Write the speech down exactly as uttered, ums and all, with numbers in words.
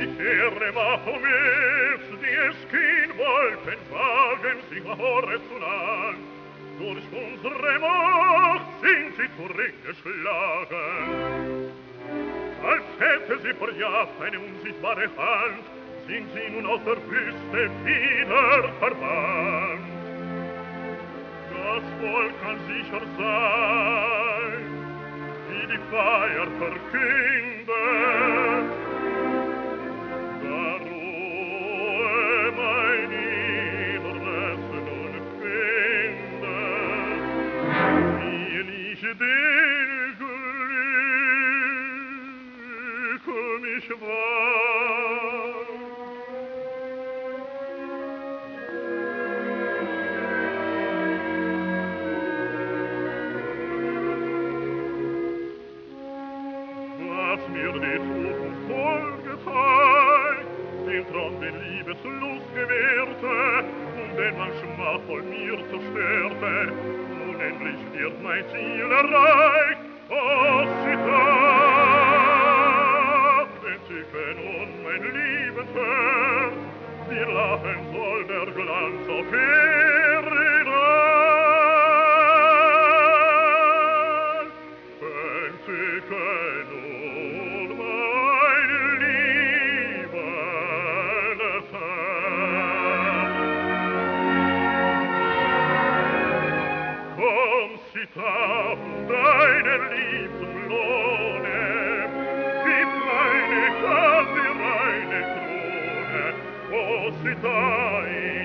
Erde macht um jetzt, die es kein Wolken wagen, sich Hore zu nahen. Durch unsere Macht sind sie zurückgeschlagen. Als hätte sie vor Jahr eine unsichtbare Hand, sind sie nun aus der Wüste wieder verbannt. Das Volk kann sicher sein, wie die Feier verkündet. Da Ruhe mein Inneres nun findet, will ich den Glück mich wahr. Was mir die Zukunft vollgezeigt, den Traum, den Liebeslust gewährte, und den man schmachvoll mir zerstörte, nun endlich wird mein Ziel erreicht. Oh, Zitat, entzücken und mein Liebesherz, wir lachen soll der Glanz auf Erden. Entzücken und mein Liebesherz. Komm, Zitat, deinen Lieb zum Lohne, gib meine Hand dir eine Krone, o Zitat,